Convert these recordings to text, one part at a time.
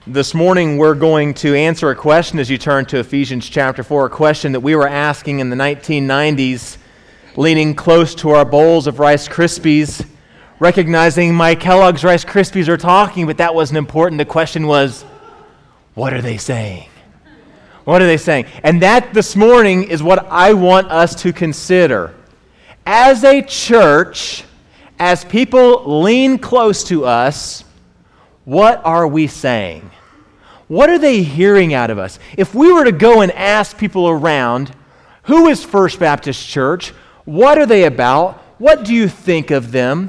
This morning we're going to answer a question as you turn to Ephesians chapter 4, a question that we were asking in the 1990s, leaning close to our bowls of Rice Krispies, recognizing my Kellogg's Rice Krispies are talking, but that wasn't important. The question was, what are they saying? What are they saying? And that this morning is what I want us to consider. As a church, as people lean close to us, what are we saying? What are they hearing out of us? If we were to go and ask people around, who is First Baptist Church? What are they about? What do you think of them?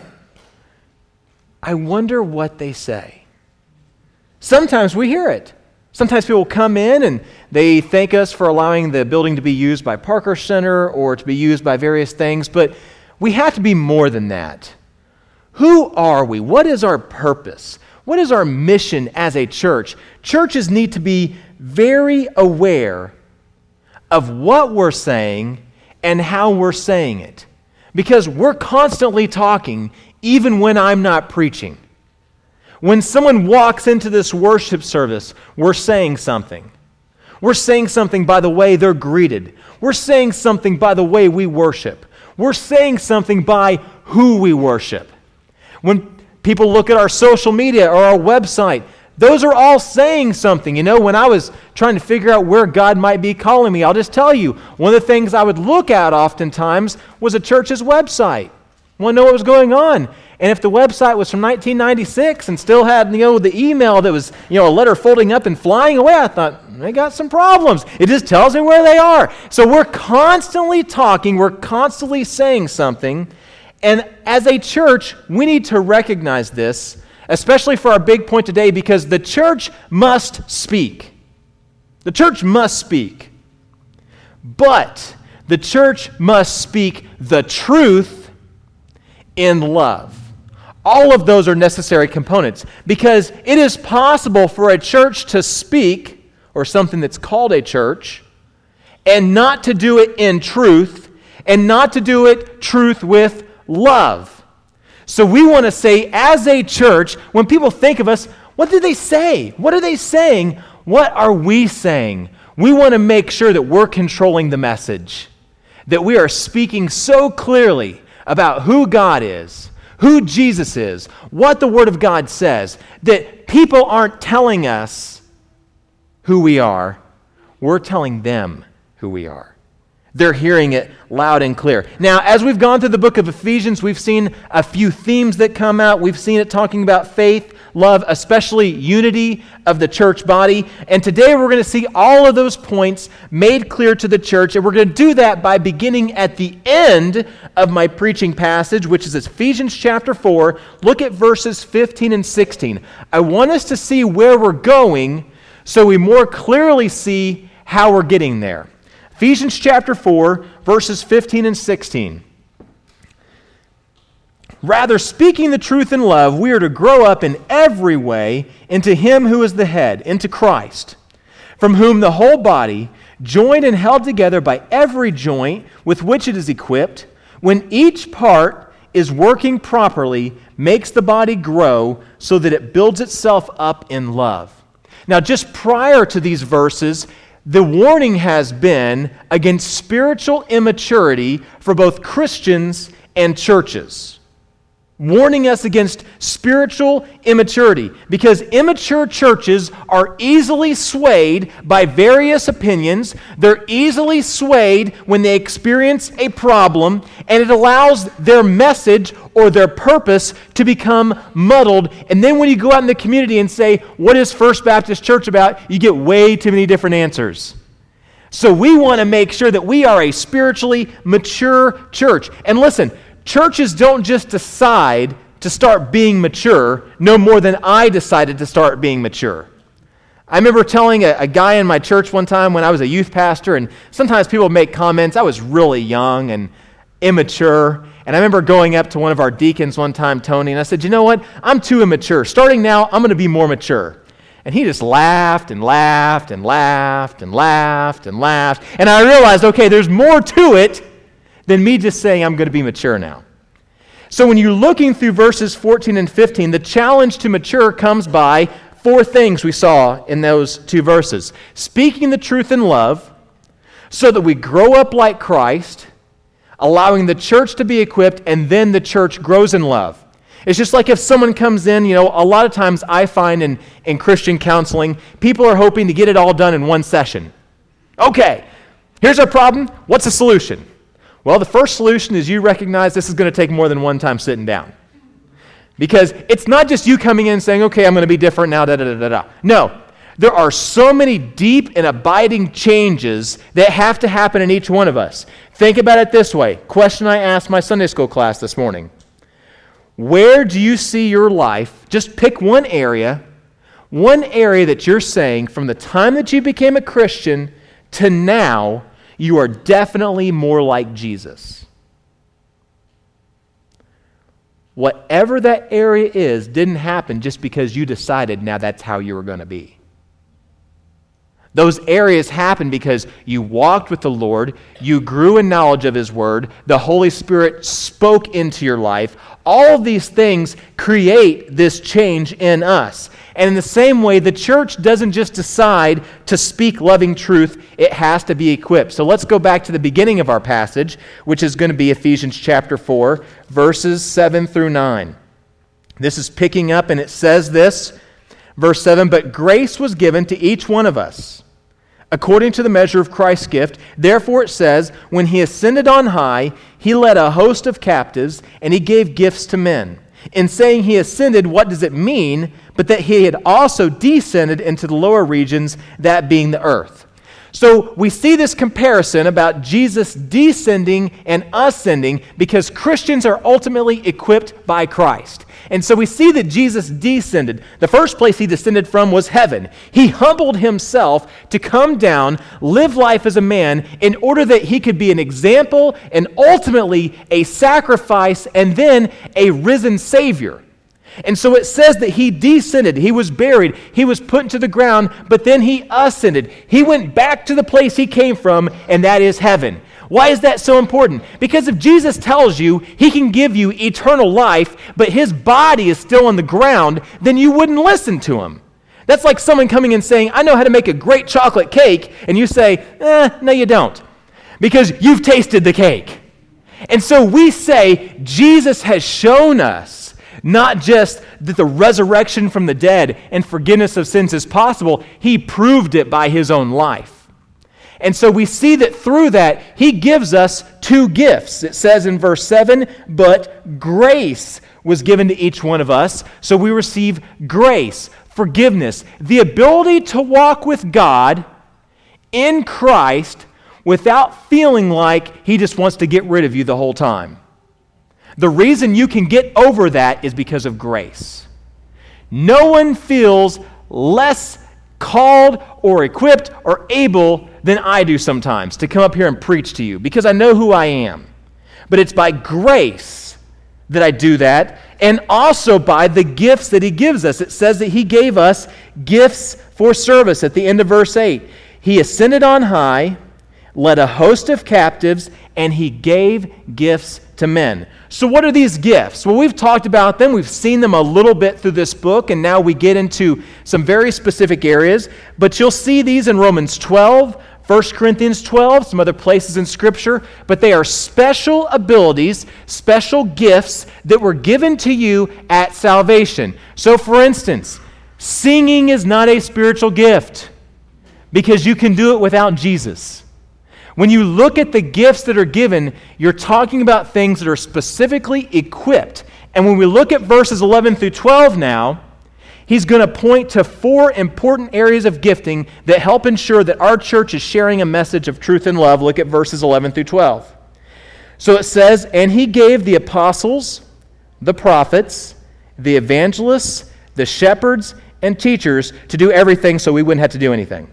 I wonder what they say. Sometimes we hear it. Sometimes people come in and they thank us for allowing the building to be used by Parker Center or to be used by various things, but we have to be more than that. Who are we? What is our purpose? What is our mission as a church? Churches need to be very aware of what we're saying and how we're saying it, because we're constantly talking even when I'm not preaching. When someone walks into this worship service, we're saying something. We're saying something by the way they're greeted. We're saying something by the way we worship. We're saying something by who we worship. When people look at our social media or our website, those are all saying something. You know, when I was trying to figure out where God might be calling me, I'll just tell you, one of the things I would look at oftentimes was a church's website. I want to know what was going on. And if the website was from 1996 and still had, the email that was, a letter folding up and flying away, I thought, they got some problems. It just tells me where they are. So we're constantly talking, we're constantly saying something. And as a church, we need to recognize this, especially for our big point today, because the church must speak. The church must speak. But the church must speak the truth in love. All of those are necessary components, because it is possible for a church to speak, or something that's called a church, and not to do it in truth, and not to do it truth with love. So we want to say, as a church, when people think of us, what do they say? What are they saying? What are we saying? We want to make sure that we're controlling the message, that we are speaking so clearly about who God is, who Jesus is, what the Word of God says, that people aren't telling us who we are, we're telling them who we are. They're hearing it loud and clear. Now, as we've gone through the book of Ephesians, we've seen a few themes that come out. We've seen it talking about faith, love, especially unity of the church body. And today we're going to see all of those points made clear to the church. And we're going to do that by beginning at the end of my preaching passage, which is Ephesians chapter 4. Look at verses 15 and 16. I want us to see where we're going so we more clearly see how we're getting there. Ephesians chapter 4, verses 15 and 16. Rather, speaking the truth in love, we are to grow up in every way into Him who is the head, into Christ, from whom the whole body, joined and held together by every joint with which it is equipped, when each part is working properly, makes the body grow so that it builds itself up in love. Now, just prior to these verses, the warning has been against spiritual immaturity for both Christians and churches. Warning us against spiritual immaturity, because immature churches are easily swayed by various opinions. They're easily swayed when they experience a problem, and it allows their message or their purpose to become muddled. And then when you go out in the community and say, what is First Baptist Church about? You get way too many different answers. So we want to make sure that we are a spiritually mature church. And listen, churches don't just decide to start being mature no more than I decided to start being mature. I remember telling a guy in my church one time when I was a youth pastor, and sometimes people make comments. I was really young and immature, and I remember going up to one of our deacons one time, Tony, and I said, you know what? I'm too immature. Starting now, I'm going to be more mature. And he just laughed and laughed and laughed and laughed and laughed. And I realized, okay, there's more to it than me just saying I'm going to be mature now. So when you're looking through verses 14 and 15, the challenge to mature comes by 4 things we saw in those 2 verses. Speaking the truth in love, so that we grow up like Christ, allowing the church to be equipped, and then the church grows in love. It's just like if someone comes in, a lot of times I find in Christian counseling, people are hoping to get it all done in one session. Okay, here's our problem. What's the solution? Well, the first solution is you recognize this is going to take more than one time sitting down. Because it's not just you coming in and saying, okay, I'm going to be different now, da-da-da-da-da. No, there are so many deep and abiding changes that have to happen in each one of us. Think about it this way. Question I asked my Sunday school class this morning. Where do you see your life? Just pick one area that you're saying from the time that you became a Christian to now, you are definitely more like Jesus. Whatever that area is didn't happen just because you decided now that's how you were going to be. Those areas happened because you walked with the Lord, you grew in knowledge of His Word, the Holy Spirit spoke into your life. All of these things create this change in us. And in the same way, the church doesn't just decide to speak loving truth, it has to be equipped. So let's go back to the beginning of our passage, which is going to be Ephesians chapter 4, verses 7 through 9. This is picking up, and it says this, verse 7, "But grace was given to each one of us, according to the measure of Christ's gift. Therefore it says, when He ascended on high, He led a host of captives, and He gave gifts to men. In saying He ascended, what does it mean? But that He had also descended into the lower regions, that being the earth." So we see this comparison about Jesus descending and ascending because Christians are ultimately equipped by Christ. And so we see that Jesus descended. The first place He descended from was heaven. He humbled Himself to come down, live life as a man in order that He could be an example and ultimately a sacrifice and then a risen Savior. And so it says that He descended, He was buried, He was put into the ground, but then He ascended. He went back to the place He came from, and that is heaven. Why is that so important? Because if Jesus tells you He can give you eternal life, but His body is still on the ground, then you wouldn't listen to Him. That's like someone coming and saying, I know how to make a great chocolate cake, and you say, no you don't, because you've tasted the cake. And so we say Jesus has shown us not just that the resurrection from the dead and forgiveness of sins is possible, He proved it by His own life. And so we see that through that, He gives us 2 gifts. It says in verse 7, "But grace was given to each one of us." So we receive grace, forgiveness, the ability to walk with God in Christ without feeling like He just wants to get rid of you the whole time. The reason you can get over that is because of grace. No one feels less called or equipped or able than I do sometimes to come up here and preach to you because I know who I am. But it's by grace that I do that, and also by the gifts that He gives us. It says that He gave us gifts for service at the end of verse 8. He ascended on high, led a host of captives, and He gave gifts to men. So what are these gifts? Well, we've talked about them. We've seen them a little bit through this book, and now we get into some very specific areas. But you'll see these in Romans 12, 1 Corinthians 12, some other places in Scripture. But they are special abilities, special gifts that were given to you at salvation. So for instance, singing is not a spiritual gift because you can do it without Jesus. When you look at the gifts that are given, you're talking about things that are specifically equipped. And when we look at verses 11 through 12 now, he's going to point to 4 important areas of gifting that help ensure that our church is sharing a message of truth and love. Look at verses 11 through 12. So it says, "And He gave the apostles, the prophets, the evangelists, the shepherds, and teachers to do everything so we wouldn't have to do anything."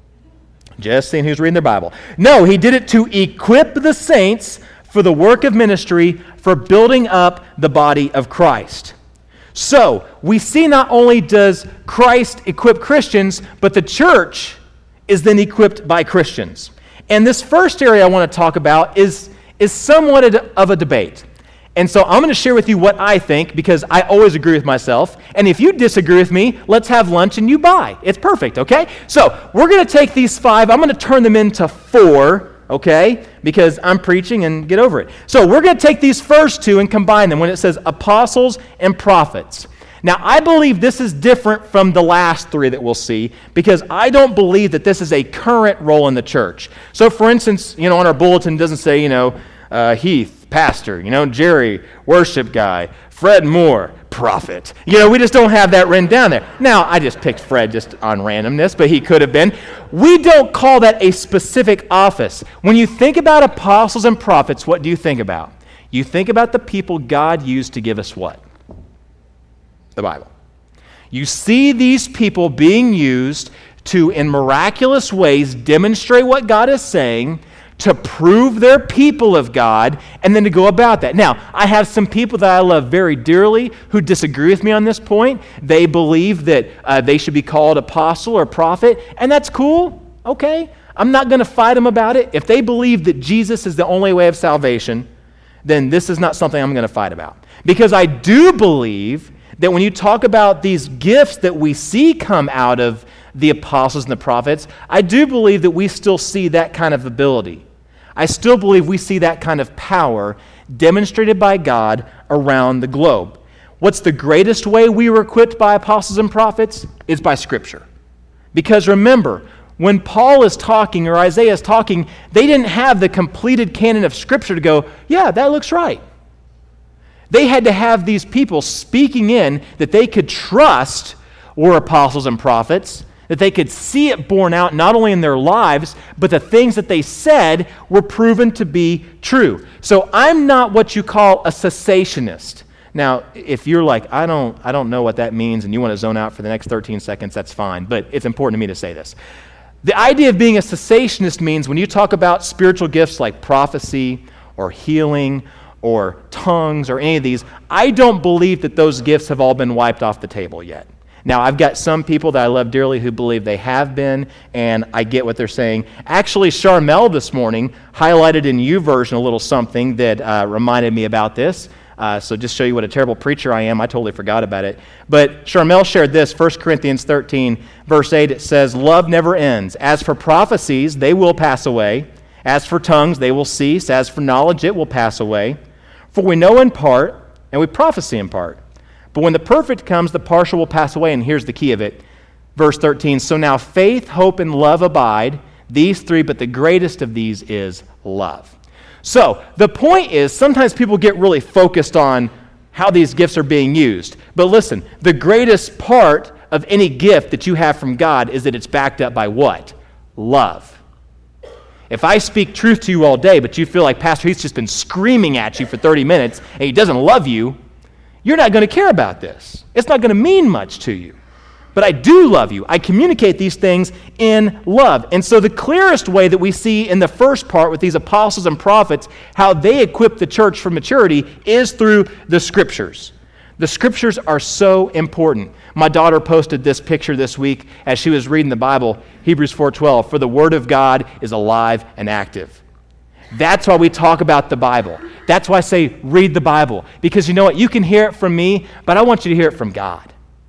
Just seeing who's reading their Bible. No, He did it to equip the saints for the work of ministry, for building up the body of Christ. So, we see not only does Christ equip Christians, but the church is then equipped by Christians. And this first area I want to talk about is somewhat of a debate. And so I'm going to share with you what I think, because I always agree with myself. And if you disagree with me, let's have lunch and you buy. It's perfect, okay? So we're going to take these 5. I'm going to turn them into 4, okay? Because I'm preaching, and get over it. So we're going to take these first 2 and combine them when it says apostles and prophets. Now, I believe this is different from the last 3 that we'll see, because I don't believe that this is a current role in the church. So, for instance, on our bulletin, it doesn't say, Heath, pastor, Jerry, worship guy, Fred Moore, prophet. We just don't have that written down there. Now, I just picked Fred just on randomness, but he could have been. We don't call that a specific office. When you think about apostles and prophets, what do you think about? You think about the people God used to give us what? The Bible. You see these people being used to, in miraculous ways, demonstrate what God is saying, to prove they're people of God, and then to go about that. Now, I have some people that I love very dearly who disagree with me on this point. They believe that they should be called apostle or prophet, and that's cool. Okay. I'm not going to fight them about it. If they believe that Jesus is the only way of salvation, then this is not something I'm going to fight about. Because I do believe that when you talk about these gifts that we see come out of the apostles and the prophets, I do believe that we still see that kind of ability. I still believe we see that kind of power demonstrated by God around the globe. What's the greatest way we were equipped by apostles and prophets? Is by Scripture. Because remember, when Paul is talking or Isaiah is talking, they didn't have the completed canon of Scripture to go, yeah, that looks right. They had to have these people speaking in that they could trust were apostles and prophets, that they could see it borne out not only in their lives, but the things that they said were proven to be true. So I'm not what you call a cessationist. Now, if you're like, I don't know what that means, and you want to zone out for the next 13 seconds, that's fine, but it's important to me to say this. The idea of being a cessationist means when you talk about spiritual gifts like prophecy or healing or tongues or any of these, I don't believe that those gifts have all been wiped off the table yet. Now, I've got some people that I love dearly who believe they have been, and I get what they're saying. Actually, Charmel this morning highlighted in YouVersion a little something that reminded me about this. So just show you what a terrible preacher I am. I totally forgot about it. But Charmel shared this, 1 Corinthians 13, verse 8. It says, "Love never ends. As for prophecies, they will pass away. As for tongues, they will cease. As for knowledge, it will pass away. For we know in part, and we prophesy in part. But when the perfect comes, the partial will pass away." And here's the key of it. Verse 13, "So now faith, hope, and love abide, these 3, but the greatest of these is love." So the point is, sometimes people get really focused on how these gifts are being used. But listen, the greatest part of any gift that you have from God is that it's backed up by what? Love. If I speak truth to you all day, but you feel like Pastor Heath's just been screaming at you for 30 minutes and he doesn't love you, you're not going to care about this. It's not going to mean much to you. But I do love you. I communicate these things in love. And so the clearest way that we see in the first part with these apostles and prophets, how they equip the church for maturity, is through the Scriptures. The Scriptures are so important. My daughter posted this picture this week as she was reading the Bible, Hebrews 4:12, "For the Word of God is alive and active." That's why we talk about the Bible. That's why I say read the Bible. Because you know what? You can hear it from me, but I want you to hear it from God.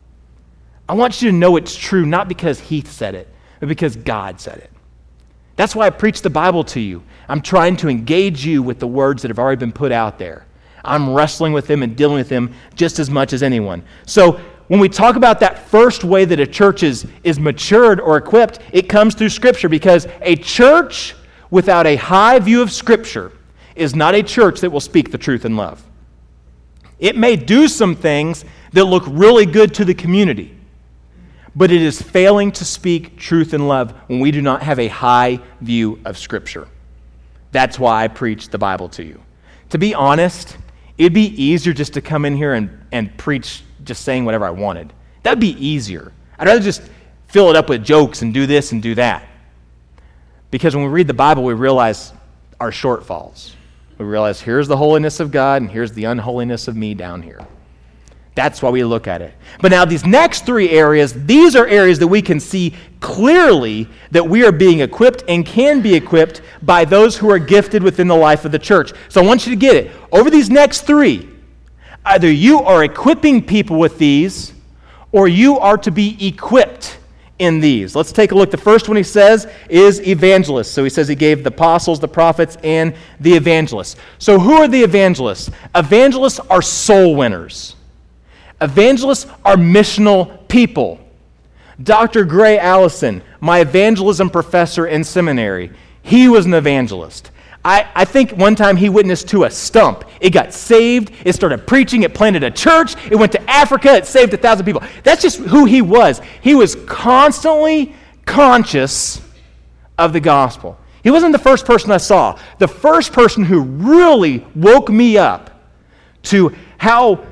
I want you to know it's true, not because Heath said it, but because God said it. That's why I preach the Bible to you. I'm trying to engage you with the words that have already been put out there. I'm wrestling with them and dealing with them just as much as anyone. So when we talk about that first way that a church is matured or equipped, it comes through Scripture, because a church without a high view of Scripture is not a church that will speak the truth in love. It may do some things that look really good to the community, but it is failing to speak truth in love when we do not have a high view of Scripture. That's why I preach the Bible to you. To be honest, it'd be easier just to come in here and preach just saying whatever I wanted. That would be easier. I'd rather just fill it up with jokes and do this and do that. Because when we read the Bible, we realize our shortfalls. We realize here's the holiness of God and here's the unholiness of me down here. That's why we look at it. But now these next three areas, these are areas that we can see clearly that we are being equipped and can be equipped by those who are gifted within the life of the church. So I want you to get it. Over these next three, either you are equipping people with these or you are to be equipped in these. Let's take a look. The first one he says is evangelists. So he says he gave the apostles, the prophets, and the evangelists. So who are the evangelists? Evangelists are soul winners. Evangelists are missional people. Dr. Gray Allison, my evangelism professor in seminary, he was an evangelist. I think one time he witnessed to a stump. It got saved. It started preaching. It planted a church. It went to Africa. It saved 1,000 people. That's just who he was. He was constantly conscious of the gospel. He wasn't the first person I saw. The first person who really woke me up to how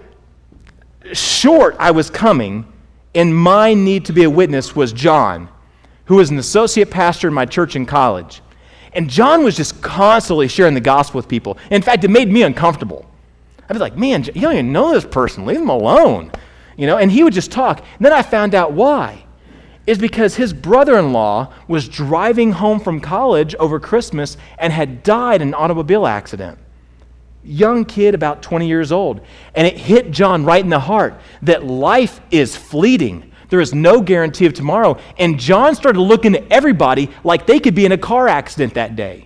short I was coming in my need to be a witness was John, who was an associate pastor in my church in college. And John was just constantly sharing the gospel with people. In fact, it made me uncomfortable. I'd be like, man, you don't even know this person. Leave him alone. And he would just talk. And then I found out why. It's because his brother-in-law was driving home from college over Christmas and had died in an automobile accident. Young kid, about 20 years old. And it hit John right in the heart that life is fleeting. There is no guarantee of tomorrow. And John started looking at everybody like they could be in a car accident that day.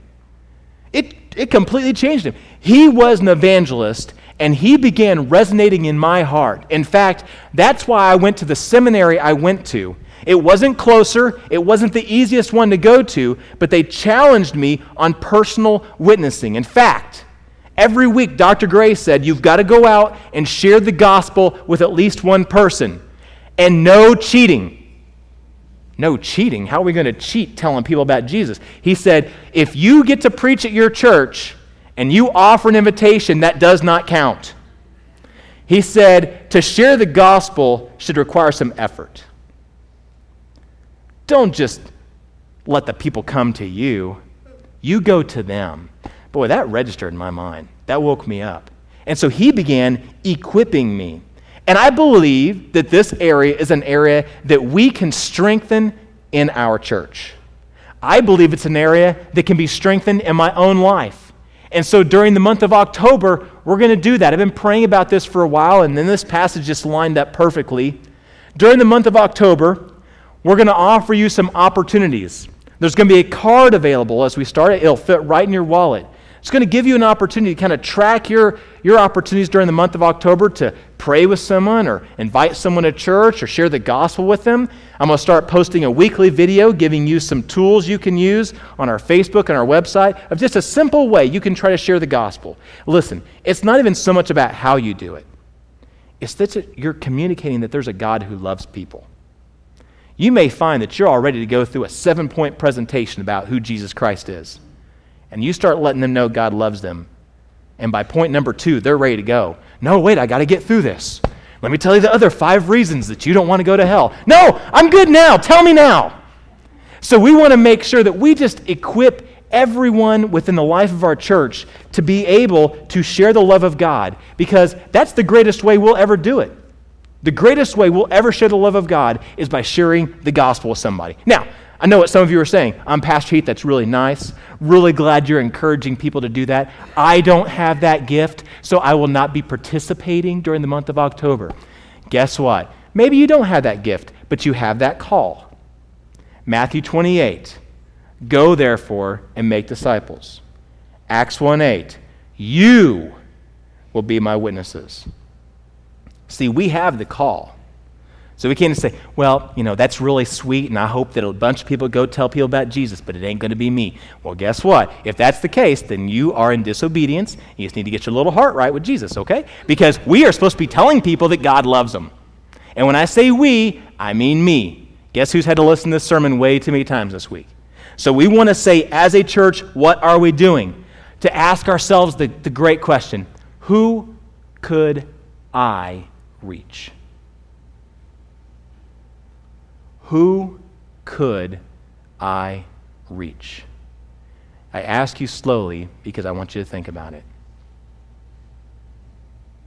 It completely changed him. He was an evangelist, and he began resonating in my heart. In fact, that's why I went to the seminary I went to. It wasn't closer. It wasn't the easiest one to go to, but they challenged me on personal witnessing. In fact, every week, Dr. Gray said, you've got to go out and share the gospel with at least one person. And no cheating. No cheating? How are we going to cheat telling people about Jesus? He said, if you get to preach at your church and you offer an invitation, that does not count. He said, to share the gospel should require some effort. Don't just let the people come to you. You go to them. Boy, that registered in my mind. That woke me up. And so he began equipping me. And I believe that this area is an area that we can strengthen in our church. I believe it's an area that can be strengthened in my own life. And so during the month of October, we're going to do that. I've been praying about this for a while, and then this passage just lined up perfectly. During the month of October, we're going to offer you some opportunities. There's going to be a card available as we start it. It'll fit right in your wallet. It's going to give you an opportunity to kind of track your opportunities during the month of October to pray with someone or invite someone to church or share the gospel with them. I'm going to start posting a weekly video giving you some tools you can use on our Facebook and our website of just a simple way you can try to share the gospel. Listen, it's not even so much about how you do it. It's that you're communicating that there's a God who loves people. You may find that you're all ready to go through a 7-point presentation about who Jesus Christ is. And you start letting them know God loves them. And by point number 2, they're ready to go. No, wait, I got to get through this. Let me tell you the other 5 reasons that you don't want to go to hell. No, I'm good now. Tell me now. So we want to make sure that we just equip everyone within the life of our church to be able to share the love of God, because that's the greatest way we'll ever do it. The greatest way we'll ever share the love of God is by sharing the gospel with somebody. Now, I know what some of you are saying. I'm Pastor Heath. That's really nice. Really glad you're encouraging people to do that. I don't have that gift, so I will not be participating during the month of October. Guess what? Maybe you don't have that gift, but you have that call. Matthew 28, go therefore and make disciples. Acts 1:8, you will be my witnesses. See, we have the call. So we can't say, well, that's really sweet, and I hope that a bunch of people go tell people about Jesus, but it ain't going to be me. Well, guess what? If that's the case, then you are in disobedience. You just need to get your little heart right with Jesus, okay? Because we are supposed to be telling people that God loves them. And when I say we, I mean me. Guess who's had to listen to this sermon way too many times this week? So we want to say, as a church, what are we doing? To ask ourselves the great question, who could I reach? Who could I reach? I ask you slowly because I want you to think about it.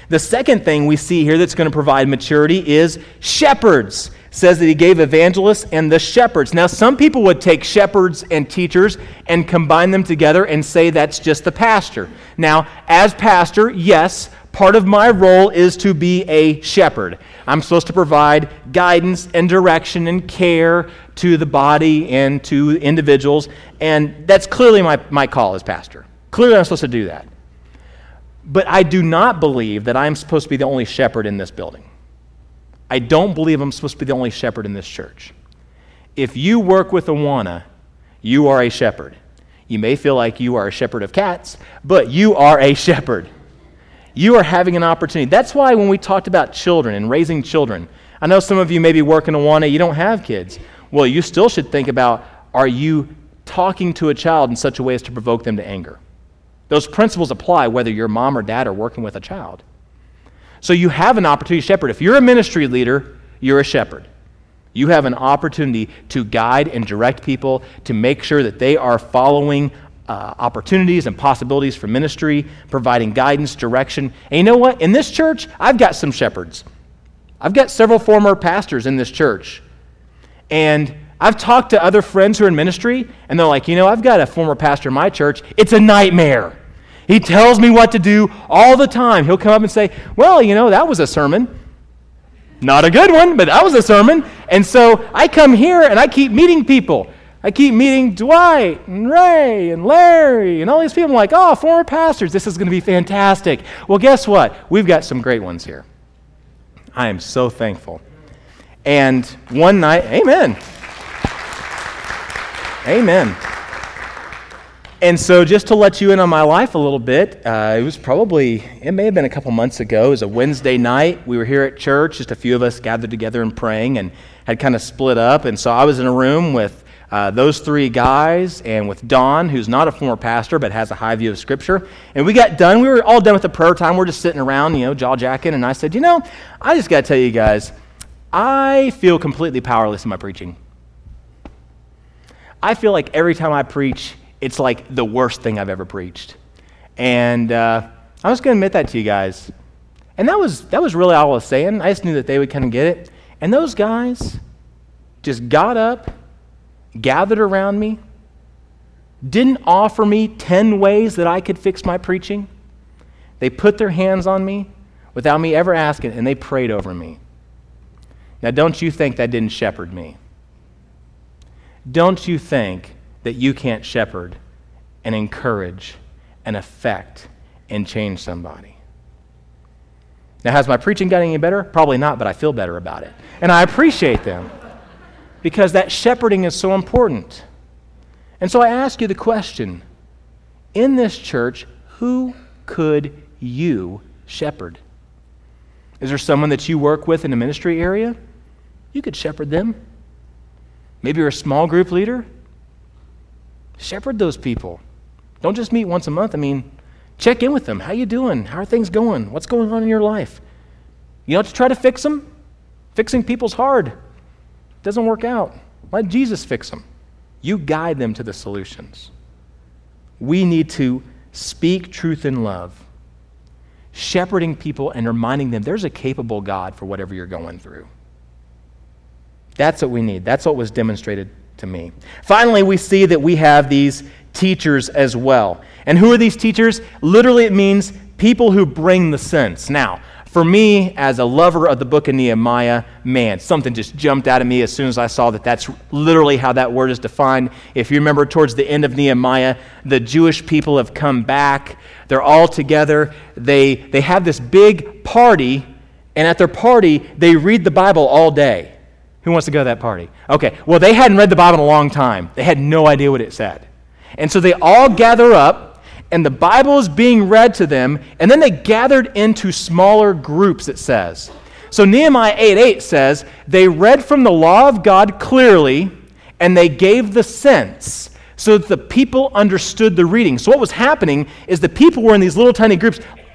The second thing we see here that's going to provide maturity is shepherds. It says that he gave evangelists and the shepherds. Now, some people would take shepherds and teachers and combine them together and say that's just the pastor. Now, as pastor, yes, part of my role is to be a shepherd. I'm supposed to provide guidance and direction and care to the body and to individuals, and that's clearly my call as pastor. Clearly I'm supposed to do that. But I do not believe that I'm supposed to be the only shepherd in this building. I don't believe I'm supposed to be the only shepherd in this church. If you work with Awana, you are a shepherd. You may feel like you are a shepherd of cats, but you are a shepherd. You are having an opportunity. That's why when we talked about children and raising children, I know some of you may be working Awana, you don't have kids. Well, you still should think about, are you talking to a child in such a way as to provoke them to anger? Those principles apply whether your mom or dad are working with a child. So you have an opportunity to shepherd. If you're a ministry leader, you're a shepherd. You have an opportunity to guide and direct people to make sure that they are following opportunities and possibilities for ministry, providing guidance, direction. And you know what? In this church, I've got some shepherds. I've got several former pastors in this church. And I've talked to other friends who are in ministry, and they're like, I've got a former pastor in my church. It's a nightmare. He tells me what to do all the time. He'll come up and say, well, that was a sermon. Not a good one, but that was a sermon. And so I come here and I keep meeting people. I keep meeting Dwight and Ray and Larry and all these people. I'm like, former pastors, this is going to be fantastic. Well, guess what? We've got some great ones here. I am so thankful. And one night, amen. Amen. And so just to let you in on my life a little bit, it may have been a couple months ago. It was a Wednesday night. We were here at church, just a few of us gathered together and praying and had kind of split up. And so I was in a room with those three guys and with Don, who's not a former pastor but has a high view of Scripture. And we got done. We were all done with the prayer time. We're just sitting around, jaw-jacking. And I said, I just got to tell you guys, I feel completely powerless in my preaching. I feel like every time I preach, it's like the worst thing I've ever preached. And I was going to admit that to you guys. And that was really all I was saying. I just knew that they would kind of get it. And those guys just got up, gathered around me, didn't offer me 10 ways that I could fix my preaching. They put their hands on me without me ever asking, and they prayed over me. Now, don't you think that didn't shepherd me? Don't you think that you can't shepherd and encourage and affect and change somebody? Now, has my preaching gotten any better? Probably not, but I feel better about it. And I appreciate them because that shepherding is so important. And so I ask you the question, in this church, who could you shepherd? Is there someone that you work with in the ministry area? You could shepherd them. Maybe you're a small group leader. Shepherd those people. Don't just meet once a month. Check in with them. How you doing? How are things going? What's going on in your life? You don't have to try to fix them. Fixing people's hard. It doesn't work out. Let Jesus fix them. You guide them to the solutions. We need to speak truth in love, shepherding people and reminding them there's a capable God for whatever you're going through. That's what we need. That's what was demonstrated to me. Finally, we see that we have these teachers as well. And who are these teachers? Literally, it means people who bring the sense. Now, for me, as a lover of the book of Nehemiah, man, something just jumped out at me as soon as I saw that that's literally how that word is defined. If you remember, towards the end of Nehemiah, the Jewish people have come back. They're all together. They have this big party, and at their party, they read the Bible all day. Who wants to go to that party? Okay, well, they hadn't read the Bible in a long time. They had no idea what it said. And so they all gather up, and the Bible is being read to them, and then they gathered into smaller groups, it says. So Nehemiah 8:8 says, they read from the law of God clearly, and they gave the sense so that the people understood the reading. So what was happening is the people were in these little tiny groups.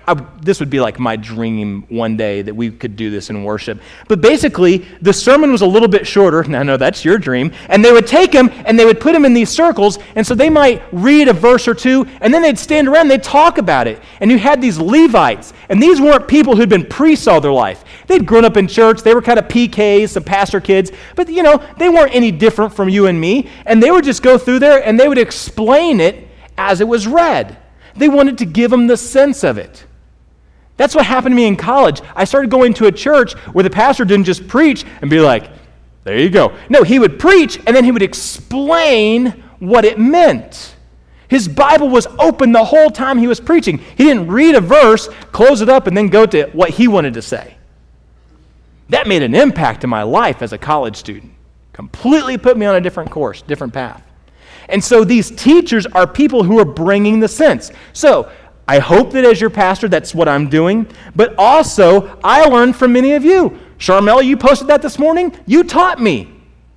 this would be like my dream one day that we could do this in worship. But basically, the sermon was a little bit shorter. Now, no, that's your dream. And they would take them and they would put them in these circles. And so they might read a verse or two, and then they'd stand around and they'd talk about it. And you had these Levites. And these weren't people who'd been priests all their life. They'd grown up in church. They were kind of PKs, some pastor kids. But, they weren't any different from you and me. And they would just go through there and they would explain it as it was read. They wanted to give them the sense of it. That's what happened to me in college. I started going to a church where the pastor didn't just preach and be like, there you go. No, he would preach and then he would explain what it meant. His Bible was open the whole time he was preaching. He didn't read a verse, close it up, and then go to what he wanted to say. That made an impact in my life as a college student. Completely put me on a different course, different path. And so these teachers are people who are bringing the sense. So I hope that as your pastor, that's what I'm doing. But also, I learned from many of you. Charmel, you posted that this morning. You taught me.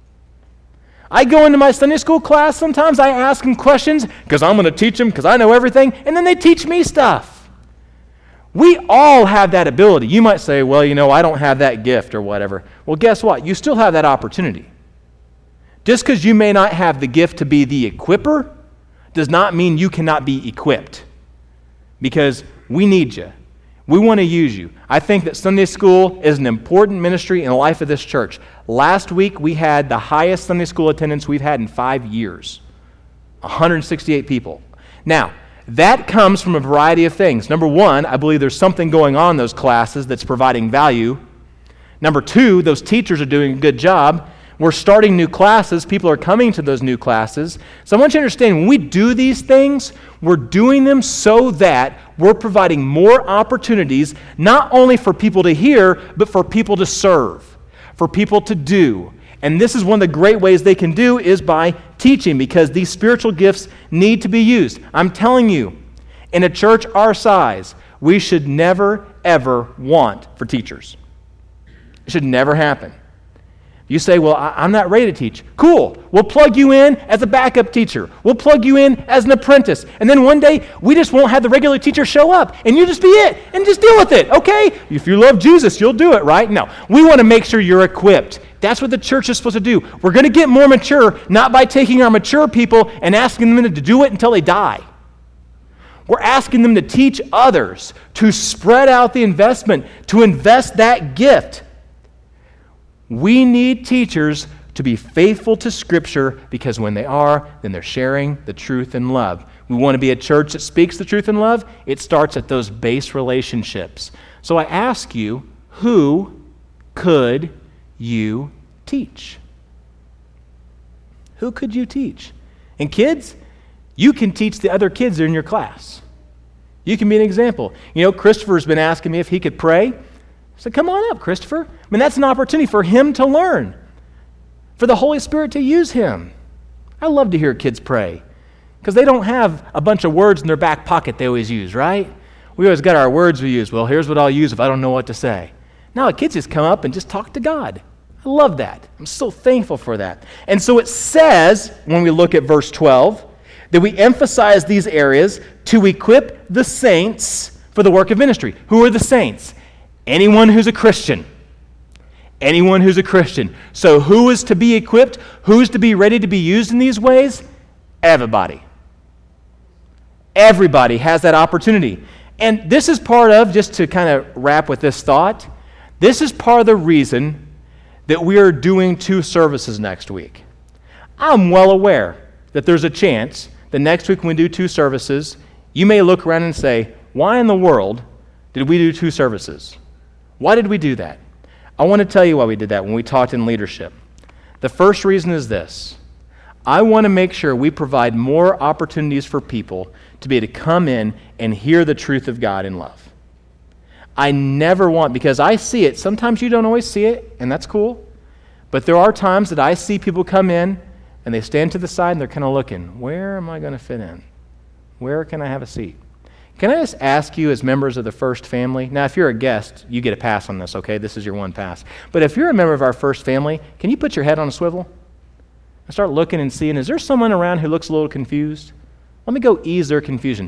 I go into my Sunday school class sometimes. I ask them questions because I'm going to teach them because I know everything. And then they teach me stuff. We all have that ability. You might say, well, I don't have that gift or whatever. Well, guess what? You still have that opportunity. Just because you may not have the gift to be the equipper does not mean you cannot be equipped. Because we need you. We want to use you. I think that Sunday school is an important ministry in the life of this church. Last week, we had the highest Sunday school attendance we've had in 5 years. 168 people. Now, that comes from a variety of things. Number one, I believe there's something going on in those classes that's providing value. Number two, those teachers are doing a good job. We're starting new classes. People are coming to those new classes. So I want you to understand, when we do these things, we're doing them so that we're providing more opportunities, not only for people to hear, but for people to serve, for people to do. And this is one of the great ways they can do is by teaching, because these spiritual gifts need to be used. I'm telling you, in a church our size, we should never, ever want for teachers. It should never happen. You say, well, I'm not ready to teach. Cool. We'll plug you in as a backup teacher. We'll plug you in as an apprentice. And then one day, we just won't have the regular teacher show up. And you just be it. And just deal with it, okay? If you love Jesus, you'll do it, right? No. We want to make sure you're equipped. That's what the church is supposed to do. We're going to get more mature, not by taking our mature people and asking them to do it until they die. We're asking them to teach others, to spread out the investment, to invest that gift. We need teachers to be faithful to Scripture, because when they are, then they're sharing the truth in love. We want to be a church that speaks the truth in love. It starts at those base relationships. So I ask you, who could you teach? Who could you teach? And kids, you can teach the other kids that are in your class. You can be an example. Christopher's been asking me if he could pray. I said, come on up, Christopher. I mean, that's an opportunity for him to learn, for the Holy Spirit to use him. I love to hear kids pray, because they don't have a bunch of words in their back pocket they always use, right? We always got our words we use. Well, here's what I'll use if I don't know what to say. Now, kids just come up and just talk to God. I love that. I'm so thankful for that. And so it says, when we look at verse 12, that we emphasize these areas to equip the saints for the work of ministry. Who are the saints? Anyone who's a Christian. Anyone who's a Christian. So who is to be equipped? Who's to be ready to be used in these ways? Everybody. Everybody has that opportunity. And this is part of, just to kind of wrap with this thought, this is part of the reason that we are doing 2 services next week. I'm well aware that there's a chance that next week when we do 2 services, you may look around and say, why in the world did we do 2 services? Why did we do that? I want to tell you why we did that when we talked in leadership. The first reason is this. I want to make sure we provide more opportunities for people to be able to come in and hear the truth of God in love. I never want, because I see it. Sometimes you don't always see it, and that's cool. But there are times that I see people come in, and they stand to the side, and they're kind of looking, where am I going to fit in? Where can I have a seat? Can I just ask you, as members of the First Family, now if you're a guest, you get a pass on this, okay? This is your one pass. But if you're a member of our First Family, can you put your head on a swivel? And start looking and seeing, is there someone around who looks a little confused? Let me go ease their confusion.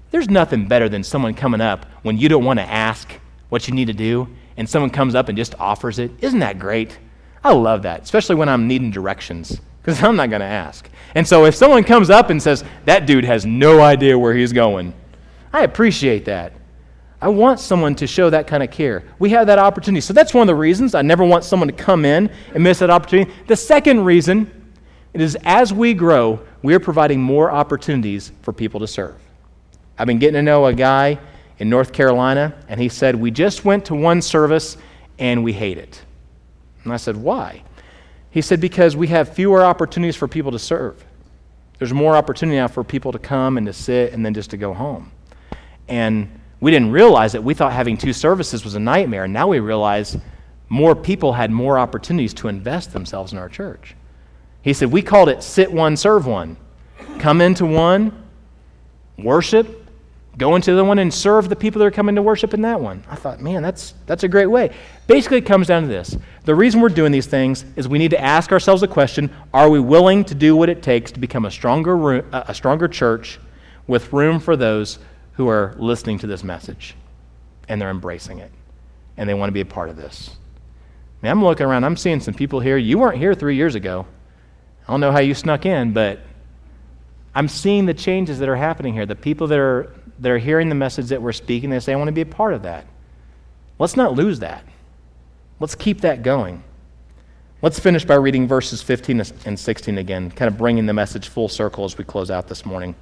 There's nothing better than someone coming up when you don't want to ask what you need to do, and someone comes up and just offers it. Isn't that great? I love that, especially when I'm needing directions, because I'm not going to ask. And so if someone comes up and says, that dude has no idea where he's going, I appreciate that. I want someone to show that kind of care. We have that opportunity. So that's one of the reasons I never want someone to come in and miss that opportunity. The second reason, it is as we grow, we're providing more opportunities for people to serve. I've been getting to know a guy in North Carolina, and he said, we just went to one service and we hate it. And I said, why? He said, because we have fewer opportunities for people to serve. There's more opportunity now for people to come and to sit and then just to go home. And we didn't realize it. We thought having 2 services was a nightmare. Now we realize more people had more opportunities to invest themselves in our church. He said, we called it sit one, serve one. Come into one, worship, go into the one and serve the people that are coming to worship in that one. I thought, man, that's a great way. Basically, it comes down to this. The reason we're doing these things is we need to ask ourselves the question, are we willing to do what it takes to become a stronger church with room for those who are listening to this message and they're embracing it and they want to be a part of this? Now, I'm looking around. I'm seeing some people here. You weren't here 3 years ago. I don't know how you snuck in, but I'm seeing the changes that are happening here. The people that are hearing the message that we're speaking, they say, I want to be a part of that. Let's not lose that. Let's keep that going. Let's finish by reading verses 15 and 16 again, kind of bringing the message full circle as we close out this morning.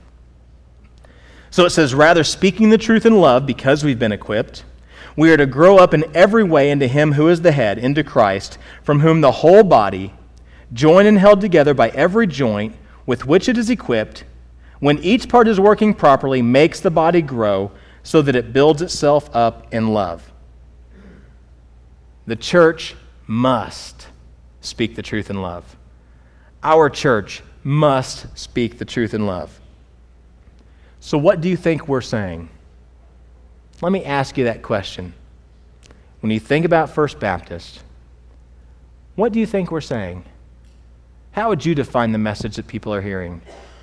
So it says, rather speaking the truth in love, because we've been equipped, we are to grow up in every way into him who is the head, into Christ, from whom the whole body, joined and held together by every joint with which it is equipped, when each part is working properly, makes the body grow so that it builds itself up in love. The church must speak the truth in love. Our church must speak the truth in love. So what do you think we're saying? Let me ask you that question. When you think about First Baptist, what do you think we're saying? How would you define the message that people are hearing?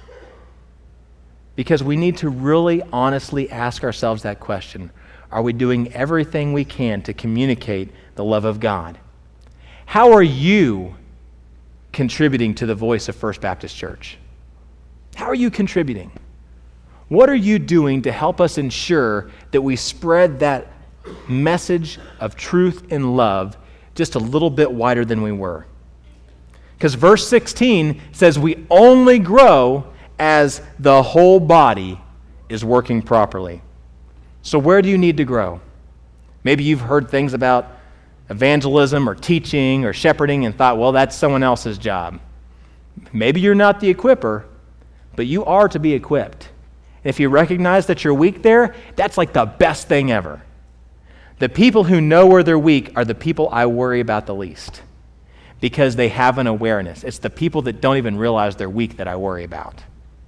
Because we need to really honestly ask ourselves that question. Are we doing everything we can to communicate the love of God? How are you contributing to the voice of First Baptist Church? How are you contributing? What are you doing to help us ensure that we spread that message of truth and love just a little bit wider than we were? Because verse 16 says we only grow as the whole body is working properly. So where do you need to grow? Maybe you've heard things about evangelism or teaching or shepherding and thought, well, that's someone else's job. Maybe you're not the equipper, but you are to be equipped. And if you recognize that you're weak there, that's like the best thing ever. The people who know where they're weak are the people I worry about the least because they have an awareness. It's the people that don't even realize they're weak that I worry about.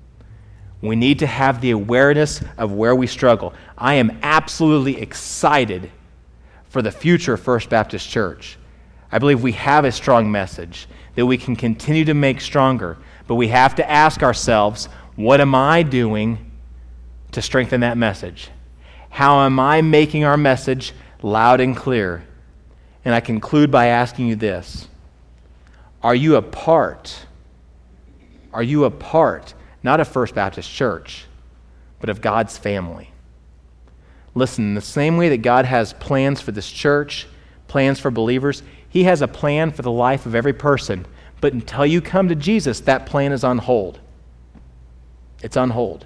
We need to have the awareness of where we struggle. I am absolutely excited for the future of First Baptist Church. I believe we have a strong message that we can continue to make stronger, but we have to ask ourselves, what am I doing to strengthen that message? How am I making our message loud and clear? And I conclude by asking you this. Are you a part? Are you a part, not of First Baptist Church, but of God's family? Listen, in the same way that God has plans for this church, plans for believers, He has a plan for the life of every person. But until you come to Jesus, that plan is on hold. It's on hold.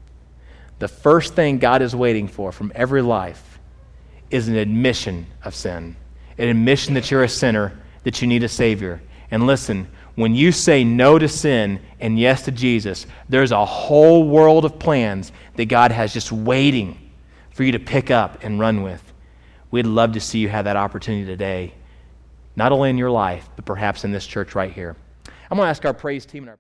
The first thing God is waiting for from every life is an admission of sin, an admission that you're a sinner, that you need a Savior. And listen, when you say no to sin and yes to Jesus, there's a whole world of plans that God has just waiting for you to pick up and run with. We'd love to see you have that opportunity today, not only in your life, but perhaps in this church right here. I'm going to ask our praise team and our